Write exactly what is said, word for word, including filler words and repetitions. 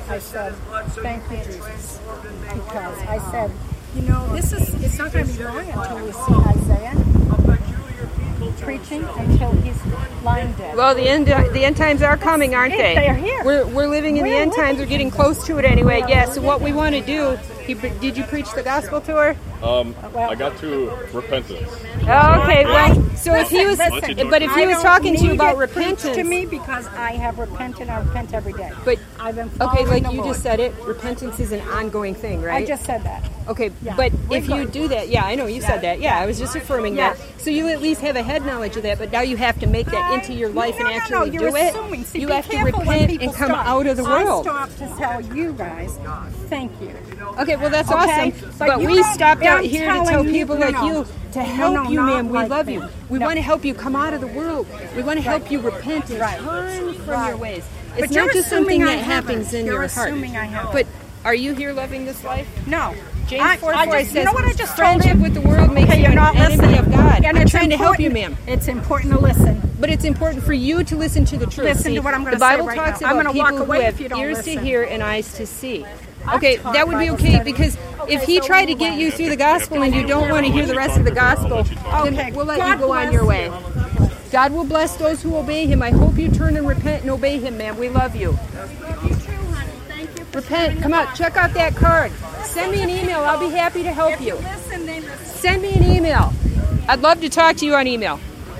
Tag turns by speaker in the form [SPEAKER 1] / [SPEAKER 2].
[SPEAKER 1] I said, thank you, Jesus. Because I said, you know, this is, it's not going to be long until we see Isaiah preaching until he's lying dead.
[SPEAKER 2] Well, the end the end times are coming, aren't they?
[SPEAKER 1] They are here.
[SPEAKER 2] We're, we're living in
[SPEAKER 1] We're
[SPEAKER 2] the end
[SPEAKER 1] living
[SPEAKER 2] times. We're getting close to it anyway. Yeah, so what we want to do, you, did you preach the gospel to her?
[SPEAKER 3] Um, I got to repentance.
[SPEAKER 2] Oh, okay, well, so if he was,
[SPEAKER 1] Listen,
[SPEAKER 2] but if he
[SPEAKER 1] I
[SPEAKER 2] was
[SPEAKER 1] don't
[SPEAKER 2] talking to you
[SPEAKER 1] need
[SPEAKER 2] about
[SPEAKER 1] it preached
[SPEAKER 2] repentance.
[SPEAKER 1] to me because I have repented, I repent every day.
[SPEAKER 2] But,
[SPEAKER 1] I've been
[SPEAKER 2] okay,
[SPEAKER 1] following
[SPEAKER 2] like
[SPEAKER 1] the
[SPEAKER 2] you
[SPEAKER 1] Lord.
[SPEAKER 2] just said it, repentance is an ongoing thing, right?
[SPEAKER 1] I just said that.
[SPEAKER 2] Okay,
[SPEAKER 1] Yeah.
[SPEAKER 2] but
[SPEAKER 1] We're
[SPEAKER 2] if you
[SPEAKER 1] good.
[SPEAKER 2] do that, yeah, I know you said that. Yeah, I was just affirming
[SPEAKER 1] Yeah.
[SPEAKER 2] that. So you at least have a head knowledge of that, but now you have to make that into your life
[SPEAKER 1] no,
[SPEAKER 2] and
[SPEAKER 1] no,
[SPEAKER 2] actually
[SPEAKER 1] no, you're
[SPEAKER 2] do it.
[SPEAKER 1] assuming. See,
[SPEAKER 2] You
[SPEAKER 1] be
[SPEAKER 2] have to
[SPEAKER 1] careful when
[SPEAKER 2] repent
[SPEAKER 1] people
[SPEAKER 2] and come
[SPEAKER 1] stop.
[SPEAKER 2] out of the world.
[SPEAKER 1] I stopped to tell you guys, thank you.
[SPEAKER 2] Okay, well that's
[SPEAKER 1] Okay,
[SPEAKER 2] awesome.
[SPEAKER 1] but
[SPEAKER 2] But,
[SPEAKER 1] you
[SPEAKER 2] we
[SPEAKER 1] don't-
[SPEAKER 2] stopped out
[SPEAKER 1] I'm
[SPEAKER 2] here to tell
[SPEAKER 1] telling you-
[SPEAKER 2] people
[SPEAKER 1] no,
[SPEAKER 2] like
[SPEAKER 1] no.
[SPEAKER 2] you to
[SPEAKER 1] No,
[SPEAKER 2] help
[SPEAKER 1] no,
[SPEAKER 2] you,
[SPEAKER 1] not
[SPEAKER 2] ma'am. We
[SPEAKER 1] like
[SPEAKER 2] love
[SPEAKER 1] me.
[SPEAKER 2] you. We
[SPEAKER 1] No.
[SPEAKER 2] want to help you come out of the world. We want to help
[SPEAKER 1] Right.
[SPEAKER 2] you repent and
[SPEAKER 1] Right.
[SPEAKER 2] turn from
[SPEAKER 1] Right.
[SPEAKER 2] your ways.
[SPEAKER 1] But
[SPEAKER 2] It's
[SPEAKER 1] you're
[SPEAKER 2] not just
[SPEAKER 1] assuming
[SPEAKER 2] something
[SPEAKER 1] I
[SPEAKER 2] that happens
[SPEAKER 1] haven't.
[SPEAKER 2] in
[SPEAKER 1] You're
[SPEAKER 2] your heart.
[SPEAKER 1] assuming I haven't.
[SPEAKER 2] But are you here loving this life?
[SPEAKER 1] No.
[SPEAKER 2] James
[SPEAKER 1] I-
[SPEAKER 2] four
[SPEAKER 1] I
[SPEAKER 2] four
[SPEAKER 1] just-
[SPEAKER 2] says,
[SPEAKER 1] you know what I just told
[SPEAKER 2] friendship
[SPEAKER 1] him?
[SPEAKER 2] with the world makes
[SPEAKER 1] Okay,
[SPEAKER 2] you
[SPEAKER 1] you're
[SPEAKER 2] an
[SPEAKER 1] not
[SPEAKER 2] enemy
[SPEAKER 1] listening.
[SPEAKER 2] of God.
[SPEAKER 1] And
[SPEAKER 2] I'm
[SPEAKER 1] it's
[SPEAKER 2] trying to help you,
[SPEAKER 1] important-
[SPEAKER 2] ma'am.
[SPEAKER 1] It's important to listen.
[SPEAKER 2] But it's important for you to listen to the truth.
[SPEAKER 1] Listen
[SPEAKER 2] See,
[SPEAKER 1] to what I'm gonna
[SPEAKER 2] the Bible
[SPEAKER 1] say right
[SPEAKER 2] talks
[SPEAKER 1] now. I'm
[SPEAKER 2] about
[SPEAKER 1] gonna walk
[SPEAKER 2] people
[SPEAKER 1] away
[SPEAKER 2] who have
[SPEAKER 1] if you don't
[SPEAKER 2] ears to
[SPEAKER 1] listen.
[SPEAKER 2] hear and eyes to see.
[SPEAKER 1] I've
[SPEAKER 2] Okay,
[SPEAKER 1] taught
[SPEAKER 2] that would be
[SPEAKER 1] Bible
[SPEAKER 2] okay
[SPEAKER 1] study.
[SPEAKER 2] because
[SPEAKER 1] Okay,
[SPEAKER 2] if he
[SPEAKER 1] so
[SPEAKER 2] tried to
[SPEAKER 1] move
[SPEAKER 2] get
[SPEAKER 1] on.
[SPEAKER 2] you through the gospel and you don't want to hear the rest of the gospel,
[SPEAKER 1] Okay,
[SPEAKER 2] then we'll let
[SPEAKER 1] God
[SPEAKER 2] you go on
[SPEAKER 1] bless
[SPEAKER 2] your
[SPEAKER 1] you.
[SPEAKER 2] way. God will bless those who obey him. I hope you turn and repent and obey him, ma'am. We love you.
[SPEAKER 1] Love you too, honey. Thank you for
[SPEAKER 2] Repent.
[SPEAKER 1] sharing
[SPEAKER 2] Come
[SPEAKER 1] the
[SPEAKER 2] out. Check out that card. Send me an email. I'll be happy to help
[SPEAKER 1] If you
[SPEAKER 2] you.
[SPEAKER 1] listen, they listen.
[SPEAKER 2] Send me an email. I'd love to talk to you on email.